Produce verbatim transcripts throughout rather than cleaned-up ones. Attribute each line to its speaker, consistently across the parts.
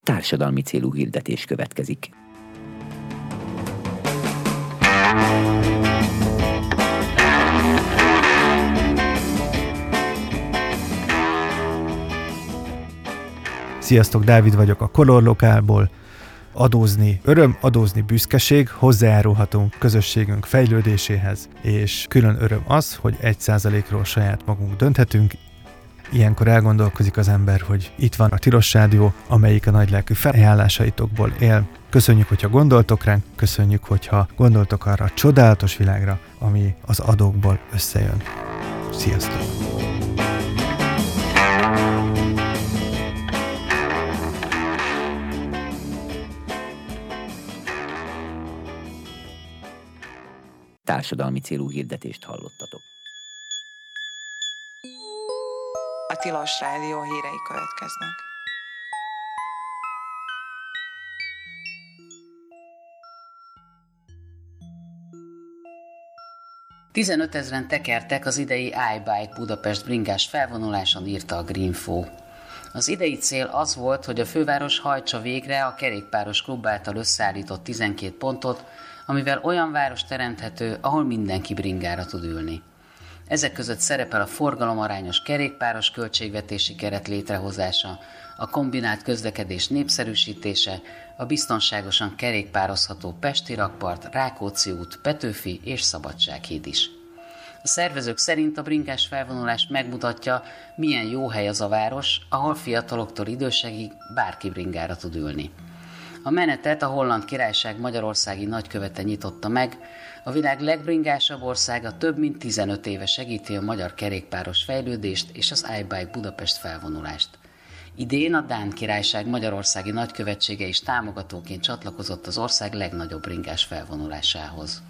Speaker 1: Társadalmi célú hirdetés következik.
Speaker 2: Sziasztok, Dávid vagyok a Color Lokálból. Adózni öröm, adózni büszkeség, hozzájárulhatunk közösségünk fejlődéséhez, és külön öröm az, hogy egy százalékról saját magunk dönthetünk. Ilyenkor elgondolkozik az ember, hogy itt van a Tilos Rádió, amelyik a nagylelkű felajánlásaitokból él. Köszönjük, hogyha gondoltok ránk, köszönjük, hogyha gondoltok arra a csodálatos világra, ami az adókból összejön. Sziasztok!
Speaker 1: Társadalmi célú hirdetést hallottatok.
Speaker 3: A Tilos Rádió hírei következnek.
Speaker 4: tizenötezren tekertek az idei iBike Budapest bringás felvonuláson, írta a Greenfo. Az idei cél az volt, hogy a főváros hajtsa végre a kerékpáros klub által összeállított tizenkét pontot, amivel olyan város teremthető, ahol mindenki bringára tud ülni. Ezek között szerepel a forgalomarányos kerékpáros költségvetési keret létrehozása, a kombinált közlekedés népszerűsítése, a biztonságosan kerékpározható Pesti rakpart, Rákóczi út, Petőfi és Szabadsághíd is. A szervezők szerint a bringás felvonulás megmutatja, milyen jó hely az a város, ahol fiataloktól idősekig bárki bringára tud ülni. A menetet a Holland Királyság magyarországi nagykövete nyitotta meg, a világ legbringásabb országa több mint tizenöt éve segíti a magyar kerékpáros fejlődést és az iBike Budapest felvonulást. Idén a Dán Királyság magyarországi nagykövetsége is támogatóként csatlakozott az ország legnagyobb bringás felvonulásához.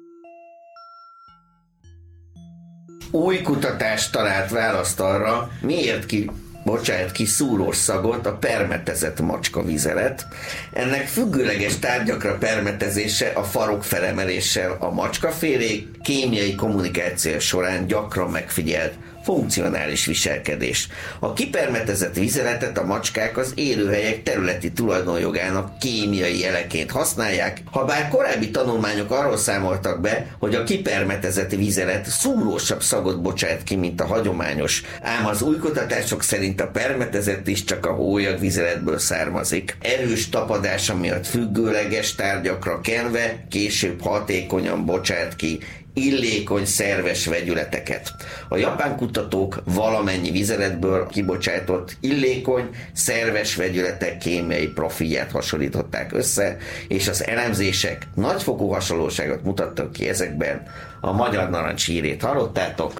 Speaker 5: Új kutatás talált választ arra, miért ki bocsánat ki szúrós szagot a permetezett macskavizelet. Ennek függőleges tárgyakra permetezése a farok felemeléssel a macskafélék kémiai kommunikáció során gyakran megfigyelt funkcionális viselkedés. A kipermetezett vizeletet a macskák az élőhelyek területi tulajdonjogának kémiai jeleként használják, habár korábbi tanulmányok arról számoltak be, hogy a kipermetezett vizelet szúrósabb szagot bocsát ki, mint a hagyományos, ám az új kutatások szerint a permetezett is csak a hólyag vizeletből származik. Erős tapadása miatt függőleges tárgyakra kenve később hatékonyan bocsát ki illékony szerves vegyületeket. A japán kutatók valamennyi vizeletből kibocsátott illékony szerves vegyületek kémiai profilját hasonlították össze, és az elemzések nagyfokú hasonlóságot mutattak ki ezekben. A Magyar Narancs hírét hallottátok.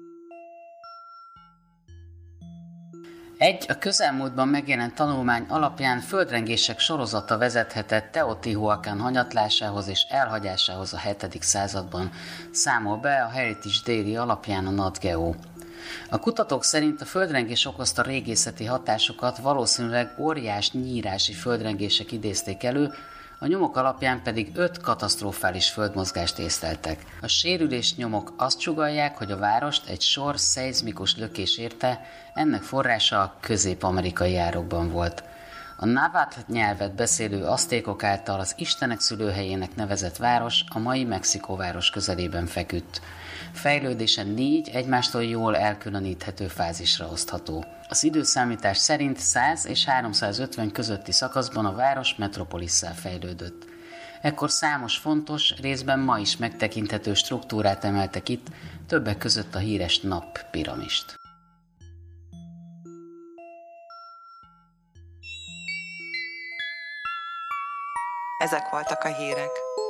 Speaker 4: Egy a közelmúltban megjelent tanulmány alapján földrengések sorozata vezethetett Teotihuacán hanyatlásához és elhagyásához a hetedik században, számol be a Heritage Daily alapján a NatGeo. A kutatók szerint a földrengés okozta régészeti hatásokat valószínűleg óriás nyírási földrengések idézték elő, a nyomok alapján pedig öt katasztrofális földmozgást észleltek. A sérülés nyomok azt sugallják, hogy a várost egy sor szeizmikus lökés érte, ennek forrása a közép-amerikai árokban volt. A návatl nyelvet beszélő aztékok által az Istenek szülőhelyének nevezett város a mai Mexikóváros közelében feküdt. Fejlődése négy egymástól jól elkülöníthető fázisra osztható. Az időszámítás szerint száz és háromszázötven közötti szakaszban a város metropolisszá fejlődött. Ekkor számos fontos, részben ma is megtekinthető struktúrát emeltek itt, többek között a híres nappiramist.
Speaker 3: Ezek voltak a hírek.